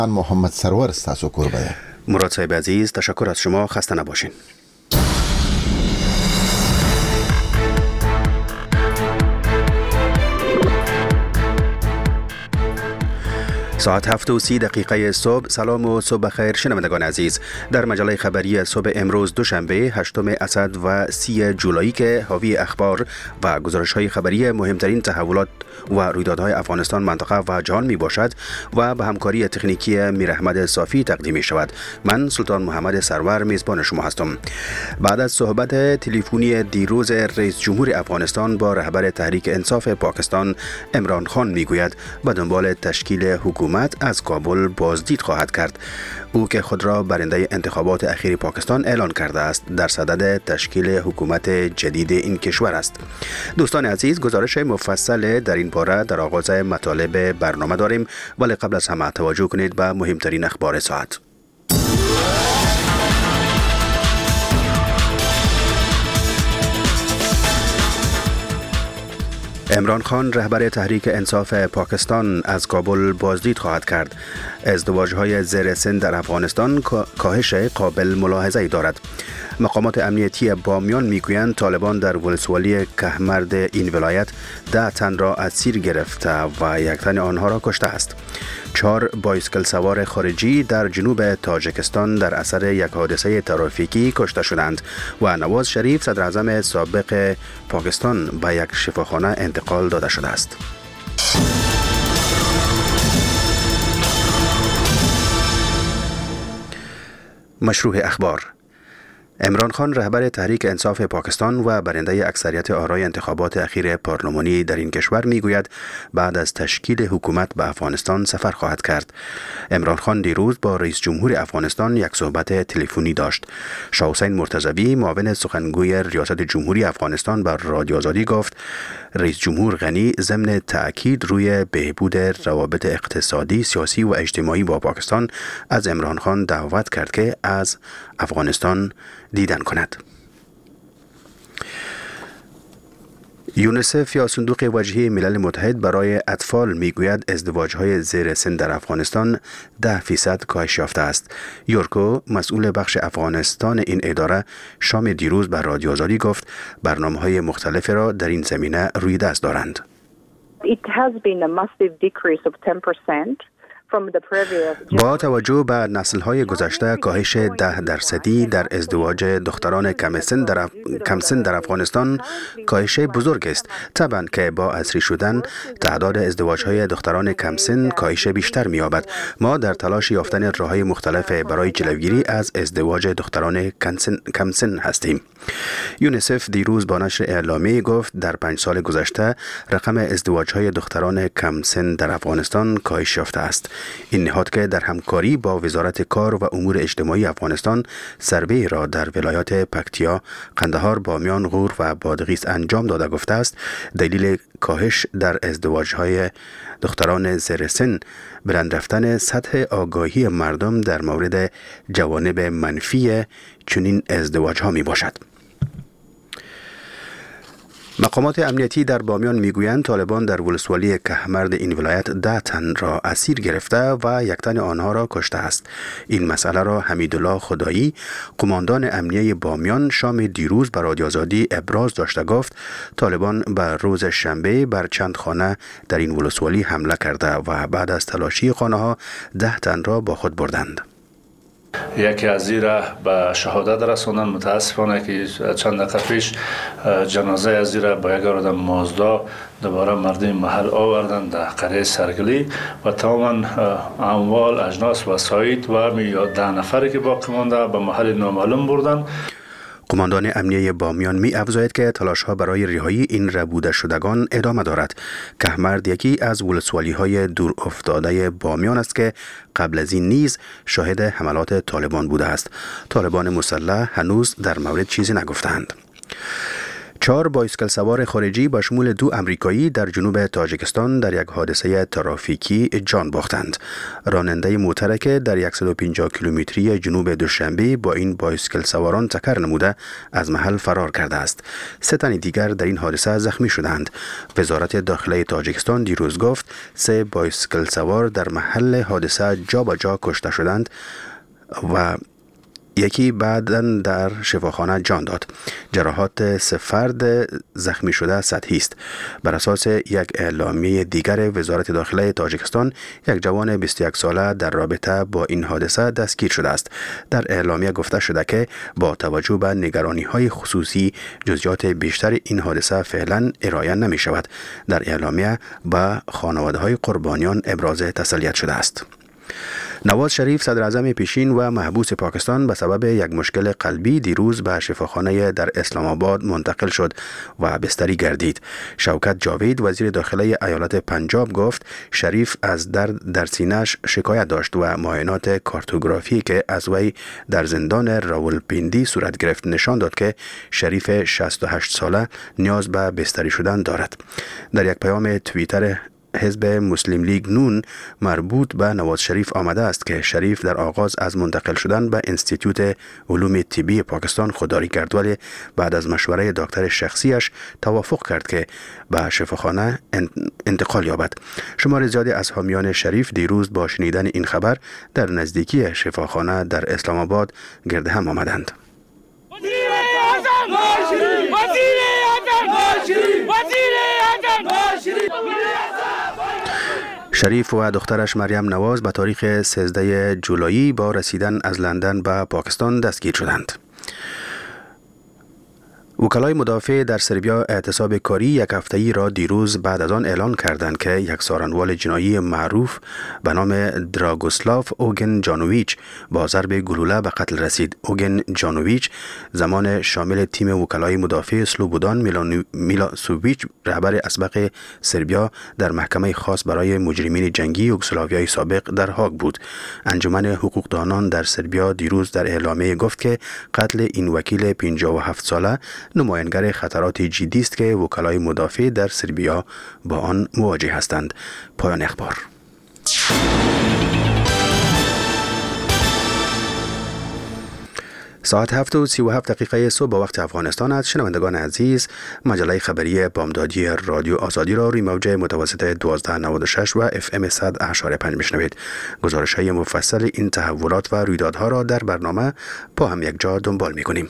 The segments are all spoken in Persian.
من محمد سرور استاسو کوربه. مراد صاحب عزیز، تشکر از شما. خسته نباشین. ساعت 7:30 صبح. سلام و صبح بخیر شنوندگان عزیز. در مجله خبری صبح امروز دوشنبه 8 اسد و 30 جولایی که حاوی اخبار و گزارش‌های خبری مهمترین تحولات و رویدادهای افغانستان، منطقه و جهان می باشد و به همکاری تکنیکی میر احمد صافی تقدیم می شود. من سلطان محمد سرور میزبان شما هستم. بعد از صحبت تلفنی دیروز رئیس جمهور افغانستان با رهبر تحریک انصاف پاکستان عمران خان میگوید به دنبال تشکیل حکومت از کابل بازدید خواهد کرد. او که خود را برنده انتخابات اخیر پاکستان اعلان کرده است، در صدد تشکیل حکومت جدید این کشور است. دوستان عزیز، گزارش مفصل در این باره در آغاز مطالب برنامه داریم، ولی قبل از همه توجه کنید به مهمترین اخبار ساعت. عمران خان رهبر تحریک انصاف پاکستان از کابل بازدید خواهد کرد. ازدواج‌های زیر سن در افغانستان کاهش قابل ملاحظه‌ای دارد. مقامات امنیتی بامیان میگویند طالبان در ولسوالی کهمرد این ولایت 10 تن را اسیر گرفته و 1 تن آنها را کشته است. 4 بایسکل سوار خارجی در جنوب تاجیکستان در اثر یک حادثه ترافیکی کشته شدند و نواز شریف صدر اعظم سابق پاکستان به یک شفاخانه انتقال داده شده است. مشروع اخبار. عمران خان رهبر تحریک انصاف پاکستان و برنده اکثریت آرای انتخابات اخیر پارلمانی در این کشور میگوید بعد از تشکیل حکومت به افغانستان سفر خواهد کرد. عمران خان دیروز با رئیس جمهور افغانستان یک صحبت تلفنی داشت. شاه حسین مرتضوی معاون سخنگوی ریاست جمهوری افغانستان بر رادیو آزادی گفت رئیس جمهور غنی ضمن تأکید روی بهبود روابط اقتصادی، سیاسی و اجتماعی با پاکستان از عمران خان دعوت کرد که از افغانستان دیدن کند. یونیسف یا صندوق وجهی ملل متحد برای اطفال میگوید ازدواج‌های زیر سن در افغانستان 10% کاهش یافته است. یورکو مسئول بخش افغانستان این اداره شام دیروز بر رادیو آزادی گفت برنامه‌های مختلفی را در این زمینه روی دست دارند. It has been a massive decrease of 10%. با توجه به نسل‌های گذشته کاهش 10% در ازدواج دختران کمسن در افغانستان کاهش بزرگ است. طبعا که با عصری شدن تعداد ازدواج‌های دختران کمسن کاهش بیشتر می‌یابد. ما در تلاش یافتن راه‌های مختلف برای جلوگیری از ازدواج دختران کمسن هستیم. یونیسف دیروز با نشر اعلامیه گفت در 5 سال گذشته رقم ازدواج‌های دختران کمسن در افغانستان کاهش یافته است. این نهاد که در همکاری با وزارت کار و امور اجتماعی افغانستان سروی را در ولایات پکتیا، قندهار، بامیان، غور و بادغیس انجام داده گفته است دلیل کاهش در ازدواج‌های دختران زیر سن بلند رفتن سطح آگاهی مردم در مورد جوانب منفی چنین ازدواج‌ها می باشد. مقامات امنیتی در بامیان میگویند طالبان در ولسوالی کهمرد این ولایت 10 تن را اسیر گرفته و 1 تن آنها را کشته است. این مسئله را حمیدالله خدایی، قماندان امنیه بامیان، شام دیروز بر رادیو آزادی ابراز داشته گفت طالبان بر روز شنبه بر چند خانه در این ولسوالی حمله کرده و بعد از تلاشی خانه ها 10 تن را با خود بردند. یکی از زیرا به شهادت رساندن. متاسفانه که چند دقیقه پیش جنازه از زیرا با یک آدم مازدا دوباره مردم محل آوردن در قریه سرگلی و تماما اموال، اجناس، وسایل و 10 نفری که باقی مانده به محل نامعلوم بردن. قماندان امنیه بامیان می افزاید که تلاش‌ها برای رهایی این ربوده شدگان ادامه دارد. کهمرد یکی از ولسوالی‌های دور افتاده بامیان است که قبل از این نیز شاهد حملات طالبان بوده است. طالبان مسلح هنوز در مورد چیزی نگفتند. 4 بایسکل سوار خارجی به شمول 2 امریکایی در جنوب تاجیکستان در یک حادثه ترافیکی جان باختند. راننده موترک در 150 کیلومتری جنوب دوشنبه با این بایسکل سواران تکر نموده از محل فرار کرده است. 3 تن دیگر در این حادثه زخمی شدند. وزارت داخلی تاجیکستان دیروز گفت 3 بایسکل سوار در محل حادثه جا به جا کشته شدند و یکی بعداً در شفاخانه جان داد. جراحات 3 فرد زخمی شده سطحی است. بر اساس یک اعلامیه دیگر وزارت داخلی تاجیکستان، یک جوان 21 ساله در رابطه با این حادثه دستگیر شده است. در اعلامیه گفته شده که با توجه به نگرانی‌های خصوصی جزئیات بیشتر این حادثه فعلا ارائه نمی شود. در اعلامیه به خانواده‌های قربانیان ابراز تسلیت شده است. نواز شریف صدر اعظم پیشین و محبوس پاکستان به سبب یک مشکل قلبی دیروز به شفاخانه در اسلام آباد منتقل شد و بستری گردید. شوکت جاوید وزیر داخلی ایالت پنجاب گفت شریف از درد در سینه‌اش شکایت داشت و معاینات کارتوگرافی که از وی در زندان راولپیندی صورت گرفت نشان داد که شریف 68 ساله نیاز به بستری شدن دارد. در یک پیام توییتر حزب مسلم لیگ نون مربوط به نواز شریف آمده است که شریف در آغاز از منتقل شدن به انستیتوت علوم طبی پاکستان خودداری کرد، ولی بعد از مشوره دکتر شخصیش توافق کرد که به شفاخانه انتقال یابد. شمار زیادی از حامیان شریف دیروز با شنیدن این خبر در نزدیکی شفاخانه در اسلام آباد گرد هم آمدند. شریف و دخترش مریم نواز به تاریخ 13 جولای با رسیدن از لندن به پاکستان دستگیر شدند. وکلای مدافع در سربیا اعتصاب کاری یک هفته‌ای را دیروز بعد از آن اعلان کردند که یک سارنوال جنایی معروف به نام دراگوسلاف اوگن جانویچ با ضرب گلوله به قتل رسید. اوگن جانویچ زمان شامل تیم وکلای مدافع سلوبودان میلاسوویچ رهبر اسبق سربیا در محکمه خاص برای مجرمین جنگی یوگسلاویای سابق در هاگ بود. انجمن حقوقدانان در سربیا دیروز در اعلامیه گفت که قتل این وکیل 57 ساله نمایانگر خطرات جدی است که وکلای مدافع در سربیا با آن مواجه هستند. پایان اخبار. ساعت 7:37 صبح به وقت افغانستان است. شنوندگان عزیز، مجله خبری بامدادی رادیو آزادی را روی موج متوسط 1296 و FM 100.5 میشنوید. گزارش‌های مفصل این تحولات و رویدادها را در برنامه با هم یک جا دنبال می‌کنیم.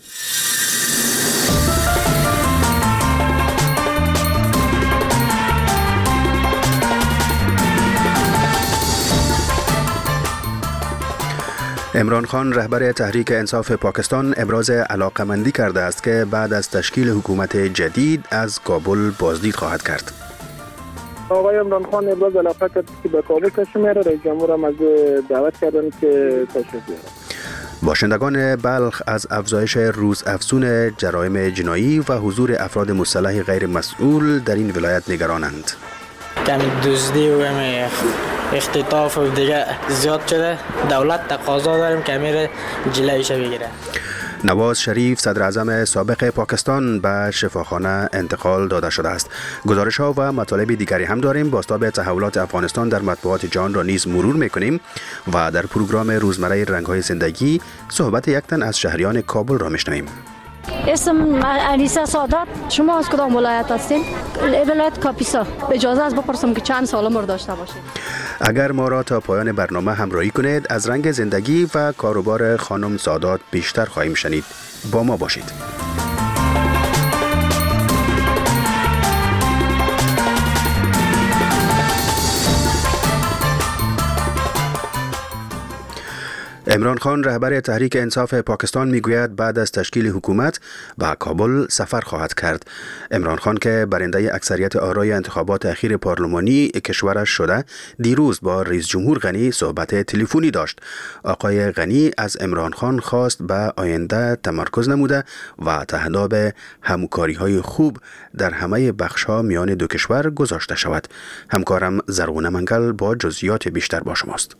عمران خان رهبر تحریک انصاف پاکستان ابراز علاقه‌مندی کرده است که بعد از تشکیل حکومت جدید از کابل بازدید خواهد کرد. آقای عمران خان ابراز علاقه کرد که به کابل تشریف میاره. رئیس جمهور هم از دعوت کردن که تشریف بیاره. باشندگان بلخ از افزایش روزافزون جرایم جنایی و حضور افراد مسلح غیر مسئول در این ولایت نگرانند. کمی دزدی و اختطاف و دیگه زیاد شده. دولت تقاضا داریم که امیر جلویش بگیره. نواز شریف صدر اعظم سابق پاکستان به شفاخانه انتقال داده شده است. گزارش‌ها و مطالب دیگری هم داریم. بازتاب تحولات افغانستان در مطبوعات جهان را نیز مرور می‌کنیم و در پروگرام روزمره رنگ‌های زندگی صحبت یک تن از شهریان کابل را می‌شنویم. اسم انیسه سادات. شما از کدام ولایت هستین؟ ولایت کاپیسا. اجازه است بپرسم که چند سال عمر داشته باشید؟ اگر ما را تا پایان برنامه همراهی کنید از رنگ زندگی و کاروبار خانم سادات بیشتر خواهیم شنید. با ما باشید. عمران خان رهبر تحریک انصاف پاکستان میگوید بعد از تشکیل حکومت به کابل سفر خواهد کرد. عمران خان که برنده اکثریت آرای انتخابات اخیر پارلمانی کشورش شده، دیروز با رئیس جمهور غنی صحبت تلفنی داشت. آقای غنی از عمران خان خواست به آینده تمرکز نموده و تهدید به همکاری‌های خوب در همه بخش‌ها میان دو کشور گذاشته شود. همکارم زرغونه منگل با جزئیات بیشتر با شماست.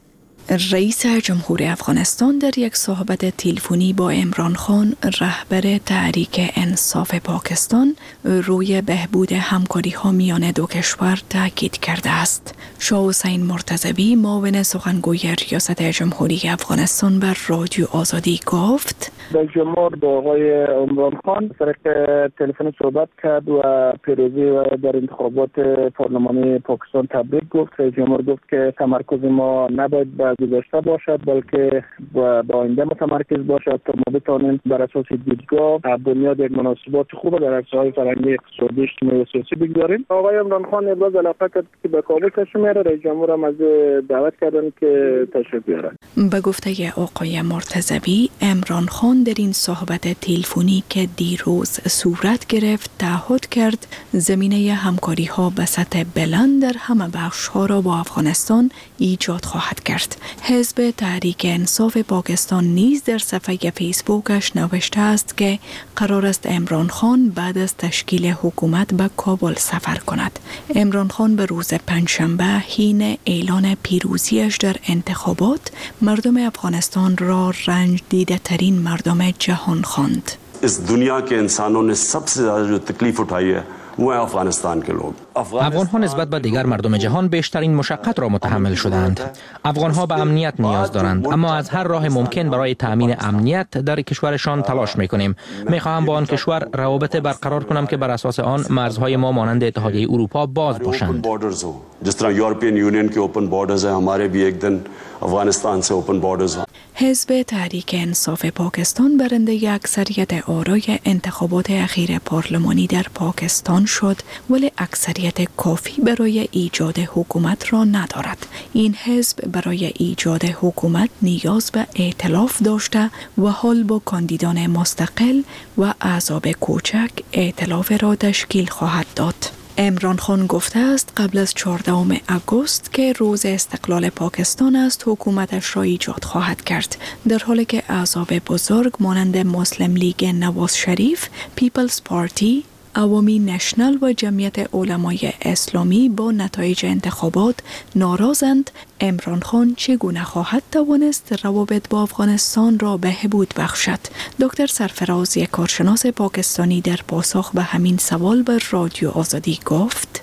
رئیس جمهور افغانستان در یک صحبت تلفنی با عمران خان رهبر تحریک انصاف پاکستان روی بهبود همکاری ها میان دو کشور تاکید کرده است. شاه حسین مرتضوی معاون سخنگوی ریاست جمهوری افغانستان بر رادیو آزادی گفت رئیس جمهور با آقای عمران خان طریق تلفن صحبت کرد و پیروزی در انتخابات پارلمانی پاکستان تبریک گفت. رئیس جمهور گفت که تمرکز ما نباید به گذشته باشد بلکه به آینده متمرکز باشد تا ما بتوانیم بر اساس دیدگاه بنیاد یک مناسبات خوب در عرصه‌های فرهنگی، اقتصادی، اجتماعی و سیاسی بگذاریم. آقای عمران خان ابراز علاقه کرد که به کابل تشریف میاره. رئیس جمهور هم از دعوت کردن که تشریف بیاره. به گفته آقای مرتضوی، عمران خان در این صحبت تلفنی که دیروز صورت گرفت تعهد کرد زمینه همکاری ها به سطح بلند در همه بخش ها را با افغانستان ایجاد خواهد کرد. حزب تحریک انصاف پاکستان نیز در صفحه فیسبوکش نوشته است که قرار است عمران خان بعد از تشکیل حکومت به کابل سفر کند. عمران خان به روز پنجشنبه حین اعلان پیروزیش در انتخابات مردم افغانستان را رنج دیده ترین مردم جهان خواند. इस दुनिया के इंसानों ने सबसे ज़्यादा जो तकलीफ उठाई है वो है अफगानिस्तान के लोग. افغان‌ها نسبت به دیگر مردم جهان بیشترین مشقت را متحمل شدند. افغان‌ها به امنیت نیاز دارند، اما از هر راه ممکن برای تأمین امنیت در کشورشان تلاش می‌کنیم. می‌خواهم با آن کشور روابط برقرار کنم که بر اساس آن مرزهای ما مانند اتحادیه اروپا باز باشند. जिस तरह यूरोपियन यूनियन के ओपन बॉर्डर्स हैं, हमारे भी एक दिन अफगानिस्तान से ओपन बॉर्डर्स हैं. حزب تحریک انصاف پاکستان برنده اکثریت آرای انتخابات اخیر پارلمانی در پاکستان شد، ولی اکثریت کافی برای ایجاد حکومت را ندارد. این حزب برای ایجاد حکومت نیاز به ائتلاف داشته و حال با کاندیدان مستقل و احزاب کوچک ائتلاف را تشکیل خواهد داد. عمران خان گفته است قبل از 14 آگوست که روز استقلال پاکستان است حکومتش را ایجاد خواهد کرد، در حالی که احزاب بزرگ مانند مسلم لیگ نواز شریف، پیپلز پارتی، عوامی نشنل و جمعیت علمای اسلامی با نتایج انتخابات ناراضند. عمران خان چگونه خواهد توانست روابط با افغانستان را بهبود بخشد؟ دکتر سرفراز، یک کارشناس پاکستانی، در پاسخ به همین سوال بر رادیو آزادی گفت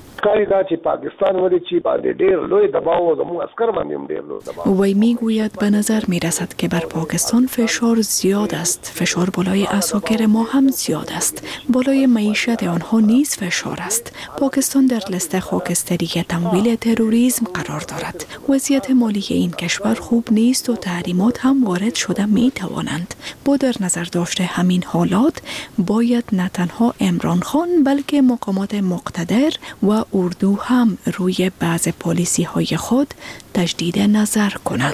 وی میگوید به نظر می رسد که بر پاکستان فشار زیاد است. فشار بالای عساکر ما هم زیاد است. بالای معیشت آنها نیز فشار است. پاکستان در لیست خاکستری تمویل تروریسم قرار دارد. وضعیت مالی این کشور خوب نیست و تحریمات هم وارد شده می توانند. با در نظر داشته همین حالات باید نه تنها عمران خان بلکه مقامات مقتدر و اردو هم روی بعض پالیسی های خود تجدید نظر کنند.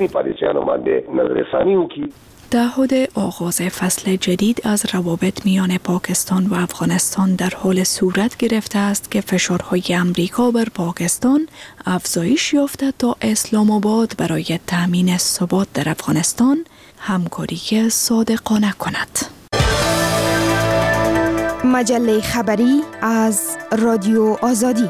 تعهد آغاز فصل جدید از روابط میان پاکستان و افغانستان در حال صورت گرفته است که فشارهای امریکا بر پاکستان افزایش یافته تا اسلام آباد برای تأمین ثبات در افغانستان همکاری صادقانه کند. مجله خبری از رادیو آزادی.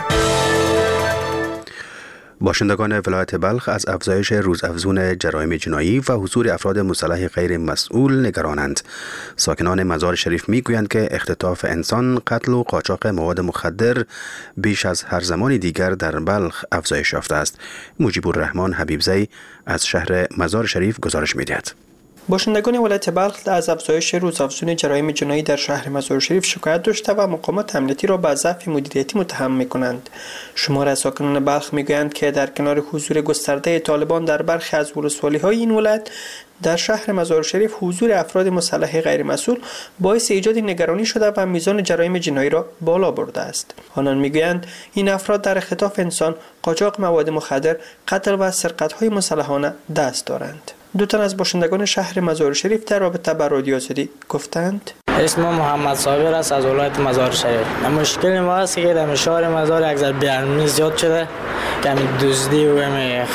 باشندگان ولایت بلخ از افزایش روزافزون جرایم جنایی و حضور افراد مسلح غیر مسئول نگرانند. ساکنان مزار شریف میگویند که اختطاف انسان، قتل و قاچاق مواد مخدر بیش از هر زمان دیگر در بلخ افزایش یافته است. مجیب الرحمن حبیبزی از شهر مزار شریف گزارش می‌دهد. باشندگان ولایت بلخ از افزایش روزافزون جرایم جنایی در شهر مزار شریف شکایت داشته و مقامات امنیتی را به ضعف مدیریتی متهم می‌کنند. شمار از ساکنان بلخ می‌گویند که در کنار حضور گسترده طالبان در برخی از ولسوالی‌های این ولایت، در شهر مزار شریف حضور افراد مسلح غیر مسئول باعث ایجاد نگرانی شده و میزان جرایم جنایی را بالا برده است. آنان میگویند این افراد در اختطاف انسان، قاچاق مواد مخدر، قتل و سرقت‌های مسلحانه دست دارند. دو تن از باشندگان شهر مزار شریف در رابطه با رادیو آزادی گفتند اسم محمد صابر است از ولایت مزار شریف. مشکل ما است که در شهر مزار یک ذره بی‌امنی زیاد شده، کمی دزدی و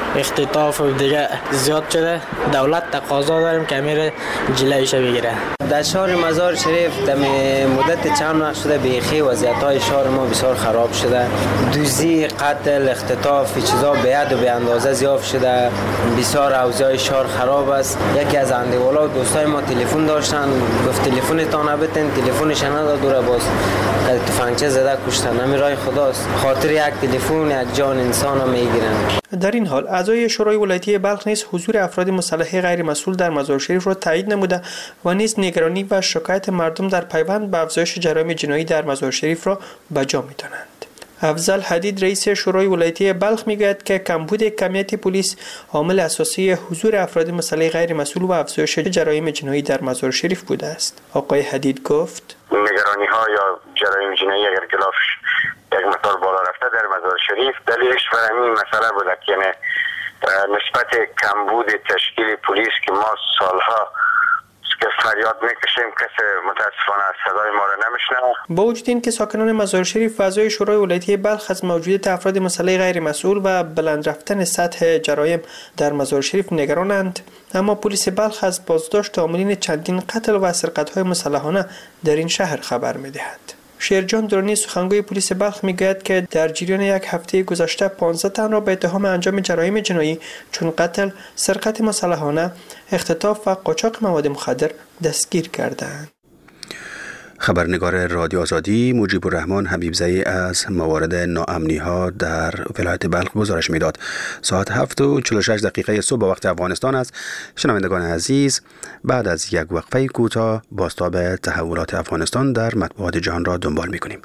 اختطاف و دیگه زیاد شده. دولت تقاضا داریم که امیر جلویش بگیره. در شهر مزار شریف در مدت چند وقت شده بیخی وضعیت‌های شهر ما بسیار خراب شده. دزدی، قتل، اختطاف چیزا به حد و به اندازه زیاد شده. بسیار اوضاع شهر خراب است. یکی از اندیوالا و دوستای ما تلفن داشتن، گفت تلفنتون بتن، تلفنش نداد دوره باز تفنگچه زده کشتن. امیرای خداست، خاطر یک تلفن یک جان انسان رو میگیرن. در این حال اعضای شورای ولایتی بلخ نیز حضور افراد مسلح غیر مسئول در مزار شریف را تایید نموده و نیز نگرانی و شکایت مردم در پیوند به افزایش جرایم جنایی در مزار شریف را به جا می‌دانند. افضل حدید رئیس شورای ولایتی بلخ میگوید که کمبود کمیت پلیس عامل اساسی حضور افراد مسلح غیر مسئول و افزایش جرایم جنایی در مزار شریف بوده است. آقای حدید گفت نگرانی‌ها یا جرایم جنایی اگر کلافش یک مقدار بالا رفته در مزار شریف دلیلش بر این مسئله بوده که نسبت کمبود تشکیل پلیس که ما سالها که فریاد میکشیم کسی متاسفانه صدای ما را نمیشنوه. با وجود این که ساکنان مزار شریف و اعضای شورای ولایتی بلخ از موجودیت افراد مسلح غیر مسئول و بلند رفتن سطح جرایم در مزار شریف نگرانند، اما پلیس بلخ از بازداشت عاملین چندین قتل و سرقت‌های مسلحانه در این شهر خبر می‌دهد. شیرجان درانی سخنگوی پلیس بلخ میگوید که در جریان یک هفته گذشته 15 تن را به اتهام انجام جرایم جنایی چون قتل، سرقت مسلحانه، اختطاف و قاچاق مواد مخدر دستگیر کردند. خبرنگار رادیو آزادی مجیب الرحمن حبیبزئی از موارد ناامنی ها در ولایت بلخ گزارش میداد. ساعت 7:46 صبح وقت افغانستان است. شنوندگان عزیز، بعد از یک وقفه کوتاه بازتاب تحولات افغانستان در مطبوعات جهان را دنبال میکنیم.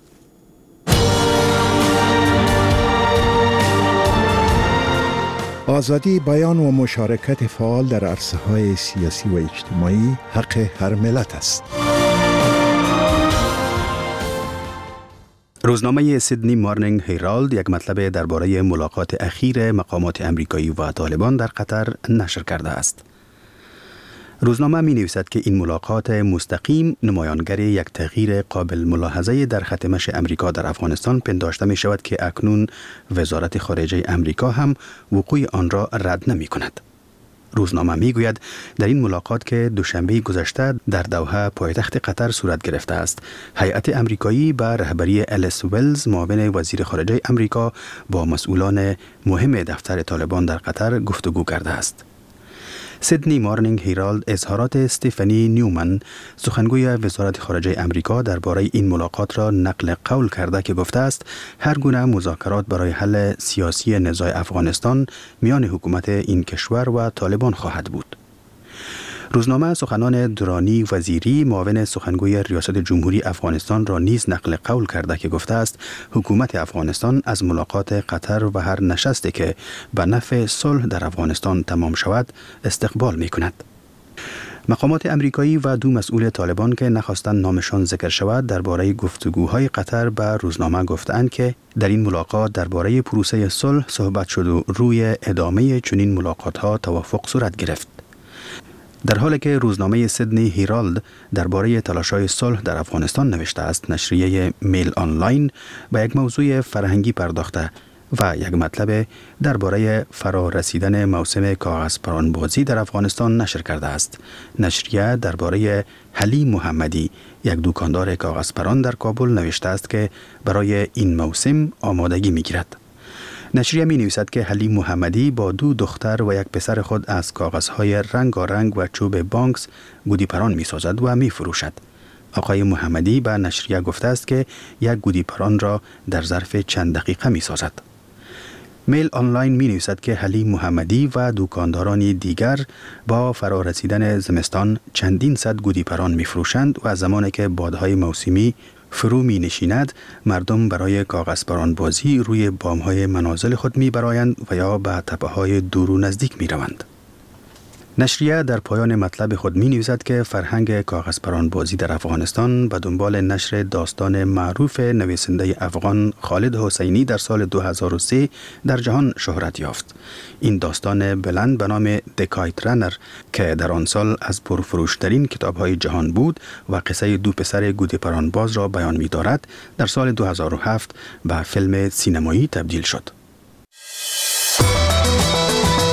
آزادی بیان و مشارکت فعال در عرصه‌های سیاسی و اجتماعی حق هر ملت است. روزنامه سیدنی مارنینگ هیرالد یک مطلب درباره ملاقات اخیر مقامات امریکایی و طالبان در قطر نشر کرده است. روزنامه می نویسد که این ملاقات مستقیم نمایانگر یک تغییر قابل ملاحظه در خط مشی امریکا در افغانستان پنداشته می شود که اکنون وزارت خارجه امریکا هم وقوع آن را رد نمی کند. روزنامه می گوید در این ملاقات که دوشنبه گذشته در دوحه پایتخت قطر صورت گرفته است، هیئت امریکایی به رهبری الیس ولز معاون وزیر خارجه امریکا با مسئولان مهم دفتر طالبان در قطر گفتگو کرده است. سیدنی مارنینگ هیرالد اظهارات استیفانی نیومن سخنگوی وزارت خارجه امریکا درباره این ملاقات را نقل قول کرده که گفته است هر گونه مذاکرات برای حل سیاسی نزاع افغانستان میان حکومت این کشور و طالبان خواهد بود. روزنامه سخنان درانی وزیری معاون سخنگوی ریاست جمهوری افغانستان را نیز نقل قول کرده که گفته است حکومت افغانستان از ملاقات قطر و هر نشستی که به نفع صلح در افغانستان تمام شود استقبال می کند. مقامات امریکایی و دو مسئول طالبان که نخواستند نامشان ذکر شود درباره گفتگوهای قطر به روزنامه گفتند که در این ملاقات درباره پروسه صلح صحبت شد و روی ادامه چنین ملاقات‌ها توافق صورت گرفت. در حالی که روزنامه سیدنی هیرالد درباره تلاش‌های صلح در افغانستان نوشته است، نشریه میل آنلاین به یک موضوع فرهنگی پرداخته و یک مطلب درباره فرا رسیدن موسم کاغذ پرانبازی در افغانستان نشر کرده است. نشریه درباره حلیم محمدی، یک دکاندار کاغذ پران در کابل نوشته است که برای این موسم آمادگی می‌گیرد. نشریه می نویسد که حلیم محمدی با دو دختر و یک پسر خود از کاغذهای رنگارنگ و چوب بانکس گودی پران می سازد و می فروشد. آقای محمدی به نشریه گفته است که یک گودی پران را در ظرف چند دقیقه می سازد. میل آنلاین می نویسد که حلیم محمدی و دکانداران دیگر با فرا رسیدن زمستان چندین صد گودی پران می فروشند و زمانی که بادهای موسمی فرو می نشیند مردم برای کاغذ پران بازی روی بام‌های منازل خود می برایند و یا به تپه‌های دور و نزدیک می روند. نشریه در پایان مطلب خود می نویسد که فرهنگ کاغذ پران بازی در افغانستان به دنبال نشر داستان معروف نویسنده افغان خالد حسینی در سال 2003 در جهان شهرت یافت. این داستان بلند به نام The Kite Runner که در آن سال از پرفروشترین کتاب‌های جهان بود و قصه دو پسر گودی پران باز را بیان می دارد، در سال 2007 به فیلم سینمایی تبدیل شد.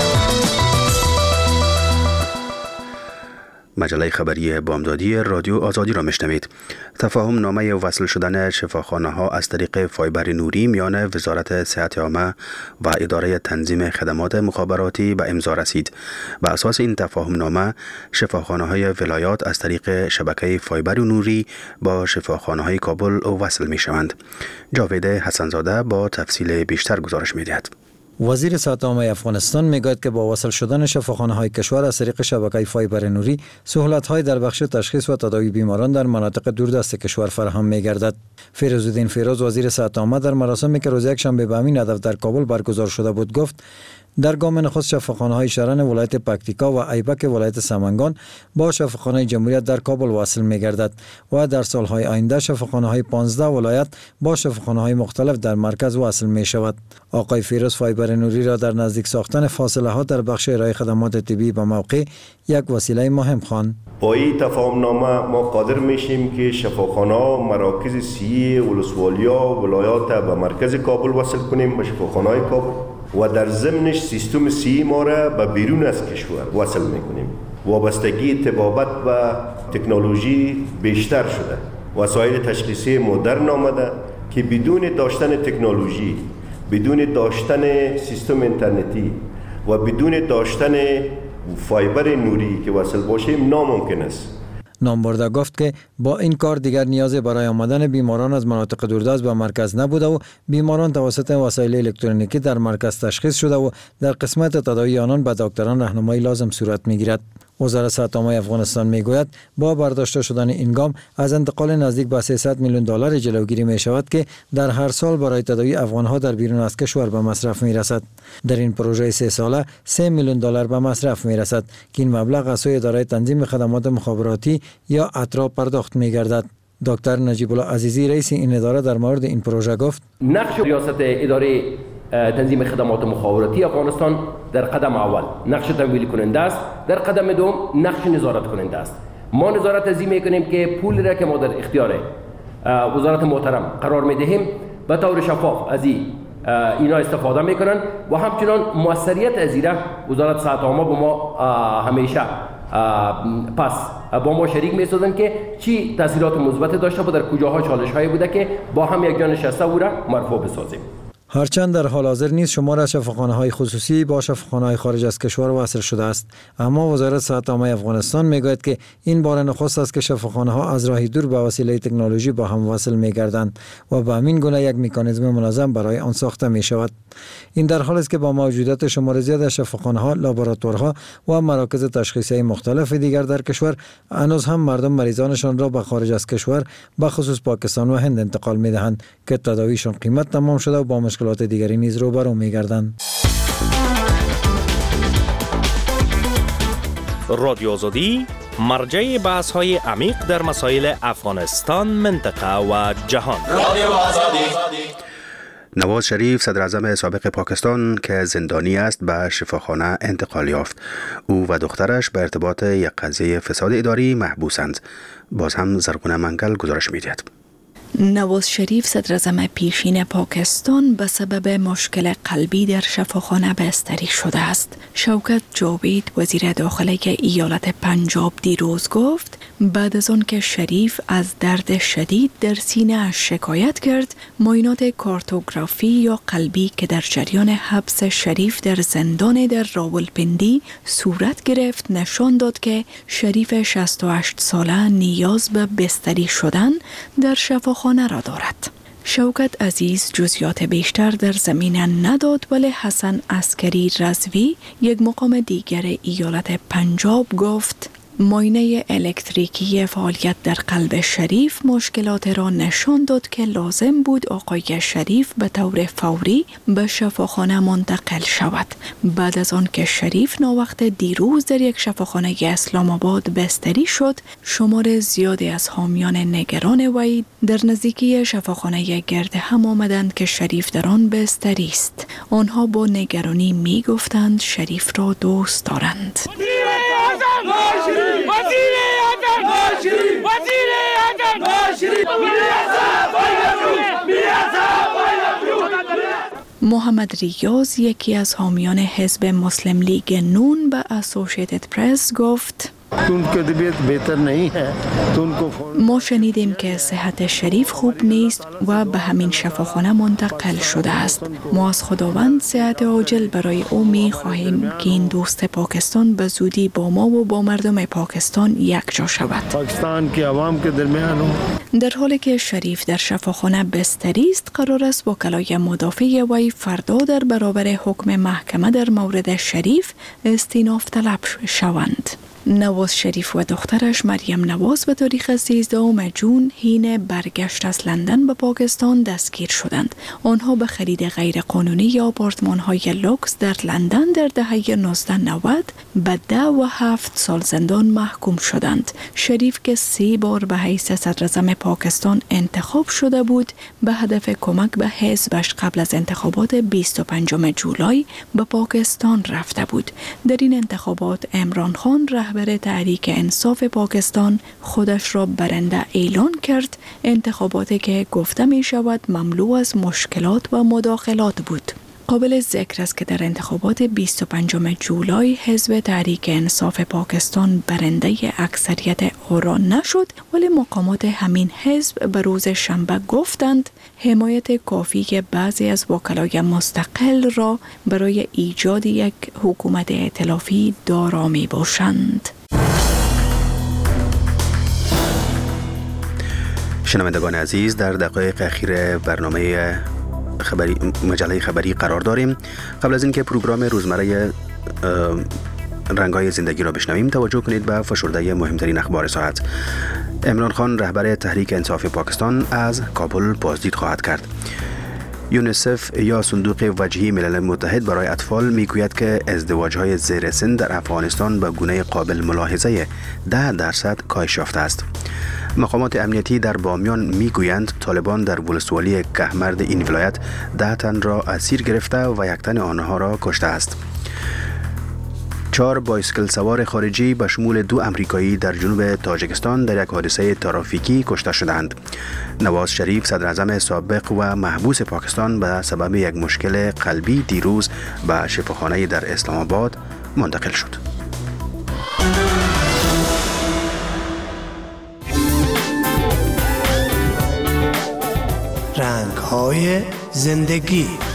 مجله خبری بامدادی رادیو آزادی را میشنوید. تفاهم نامه وصل شدن شفاخانه‌ها از طریق فایبر نوری میان وزارت صحت عامه و اداره تنظیم خدمات مخابراتی به امضا رسید. بر اساس این تفاهم نامه شفاخانه‌های ولایات از طریق شبکه فایبر نوری با شفاخانه‌های کابل وصل میشوند. جاوید حسنزاده با تفصیل بیشتر گزارش می‌دهد. وزیر صحت عامه افغانستان میگوید که با وصل شدن شفاخانه‌های کشور از طریق شبکه فایبر نوری سهولت‌های در بخش تشخیص و تداوی بیماران در مناطق دوردست کشور فراهم می‌گردد. فیروزالدین فیروز وزیر صحت عامه در مراسمی که روز یکشنبه به همین هدف در کابل برگزار شده بود گفت در گام نخست شفاخانه‌های شرن ولایت پکتیکا و ایبک ولایت سمنگان با شفاخانه جمهوریت در کابل وصل می‌گردد و در سال‌های آینده شفاخانه‌های 15 ولایت با شفاخانه‌های مختلف در مرکز وصل می‌شود. آقای فیروز فایبر نوری را در نزدیک ساختن فاصله‌ها در بخش ارائه خدمات طبی به موقع یک وسیله مهم خواند. با این تفاهمنامه ما قادر میشیم که شفاخانه‌ها مراکز صحی ولسوالی‌ها ولایات به مرکز کابل وصل کنیم به شفاخانه‌های کابل و در ضمنش سیستم صحی ما را به بیرون از کشور وصل میکنیم. وابستگی طبابت و تکنولوژی بیشتر شده. وسایل تشخیصی مدرن آمده که بدون داشتن تکنولوژی، بدون داشتن سیستم اینترنتی و بدون داشتن فایبر نوری که وصل باشیم ناممکن است. نامبرده گفت که با این کار دیگر نیازی برای آمدن بیماران از مناطق دوردست به مرکز نبوده و بیماران توسط وسایل الکترونیکی در مرکز تشخیص شده و در قسمت تداوی آنان به دکتران راهنمایی لازم صورت میگیرد. وزارت صحت عامه افغانستان میگوید با برداشته شدن این گام از انتقال نزدیک به 300 میلیون دلار جلوگیری می شود که در هر سال برای تداوی افغانها در بیرون از کشور به مصرف می رسد. در این پروژه 3 ساله 3 میلیون دلار به مصرف می رسد که این مبلغ از سوی اداره تنظیم خدمات مخابراتی یا اترا پرداخت می گردد. دکتر نجیب الله عزیزی رئیس این اداره در مورد این پروژه گفت نقش ریاست اداره تنظیم خدمات مخابراتی افغانستان در قدم اول نقش تمویل کننده است، در قدم دوم نقش نظارت کننده است. ما نظارت ازی میکنیم که پول را که ما در اختیار وزارت محترم قرار میدهیم به طور شفاف از اینا استفاده میکنن و همچنان موثریت از این وزارت صحت عامه با ما همیشه پس با ما شریک می‌سازند که چی تاثیرات مثبت داشته و در کجاها چالش‌هایی بوده که با هم یک جا نشسته او را مرفوع بسازیم. هرچند در حال حاضر نیز شمار از شفاخانه‌های خصوصی با شفاخانه‌های خارج از کشور وصل شده است، اما وزارت صحت عامه افغانستان میگوید که این بار نخست است که شفاخانه‌ها از راهی دور به وسیله تکنولوژی با هم وصل می‌گردند و به همین گونه یک مکانیزم منظم برای آن ساخته می‌شود. این در حالی است که با موجودیت شمار زیاد از شفاخانه‌ها، لابراتوارها و مراکز تشخیصی مختلف دیگر در کشور، هنوز هم مردم مریضانشان را به خارج از کشور، به خصوص پاکستان و هند انتقال می‌دهند که تداویشان قیمت تمام شده و با مشکلات دیگری نیز روبرو می‌گردند. رادیو آزادی مرجع بحث‌های عمیق در مسائل افغانستان، منطقه و جهان. رادیو آزادی. نواز شریف صدر اعظم سابق پاکستان که زندانی است به شفاخانه انتقال یافت. او و دخترش به ارتباط یک قضیه فساد اداری محبوسند. باز هم زرغونه منگل گزارش می‌دهد. نواز شریف صدر اعظم پیشین پاکستان به سبب مشکل قلبی در شفاخانه بستری شده است. شوکت جاوید وزیر داخله ایالت پنجاب دیروز گفت بعد از آن که شریف از درد شدید در سینه اش شکایت کرد، معاینات کارتوگرافی یا قلبی که در جریان حبس شریف در زندان در راولپندی صورت گرفت نشان داد که شریف 68 ساله نیاز به بستری شدن در شفاخانه را دارد. شوکت عزیز جزئیات بیشتر در زمینه نداد، ولی حسن عسکری رضوی یک مقام دیگر ایالت پنجاب گفت معاینه الکتریکی فعالیت در قلب شریف مشکلات را نشان داد که لازم بود آقای شریف به طور فوری به شفاخانه منتقل شود. بعد از آن که شریف ناوقت دیروز در یک شفاخانه اسلام آباد بستری شد، شمار زیادی از حامیان نگران وی در نزدیکی شفاخانه گرد هم آمدند که شریف در آن بستری است. آنها با نگرانی می گفتند شریف را دوست دارند. محمد ریاض یکی از حامیان حزب مسلم لیگ نون به اسوسییتد پرس گفت ما شنیدیم که صحت شریف خوب نیست و به همین شفاخانه منتقل شده است. ما از خداوند صحت عاجل برای او می خواهیم که این دوست پاکستان به زودی با ما و با مردم پاکستان یکجا شود. در حالی که شریف در شفاخانه بستری است، قرار است وکلای مدافع وی فردا در برابر حکم محکمه در مورد شریف استیناف طلب شوند. نواز شریف و دخترش مریم نواز به تاریخ 13 جون حین برگشت از لندن به پاکستان دستگیر شدند. آنها به خرید غیرقانونی آپارتمان‌های لوکس در لندن در دهه 1990 به 10 و 7 سال زندان محکوم شدند. شریف که 3 بار به حیث صدراعظم پاکستان انتخاب شده بود، به هدف کمک به حزبش قبل از انتخابات 25 جولای به پاکستان رفته بود. در این انتخابات عمران خان رهبر تحریک انصاف پاکستان خودش را برنده اعلان کرد، انتخاباتی که گفته می شود مملو از مشکلات و مداخلات بود. قابل ذکر است که در انتخابات 25 جولای حزب تحریک انصاف پاکستان برنده اکثریت آرا نشد، ولی مقامات همین حزب به روز شنبه گفتند حمایت کافی بعضی از وکلای مستقل را برای ایجاد یک حکومت ائتلافی دارا می باشند. شنوندگان عزیز، در دقایق اخیر برنامه مجله خبری قرار داریم. قبل از اینکه پروگرام روزمره رنگ‌های زندگی را بشنویم، توجه کنید به فشرده مهمترین اخبار ساعت. عمران خان رهبر تحریک انصاف پاکستان از کابل بازدید خواهد کرد. یونیسف یا صندوق وجهی ملل متحد برای اطفال میگوید که ازدواج‌های زیر سن در افغانستان به گونه قابل ملاحظه 10% کاهش یافته است. مقامات امنیتی در بامیان میگویند طالبان در ولسوالی کهمرد این ولایت 10 تن را اسیر گرفته و 1 تن آنها را کشته است. 4 بایسکل سوار خارجی به شمول 2 امریکایی در جنوب تاجیکستان در یک حادثه ترافیکی کشته شدند. نواز شریف صدراعظم سابق و محبوس پاکستان به سبب یک مشکل قلبی دیروز به شفاخانه در اسلام آباد منتقل شد. رنگ‌های زندگی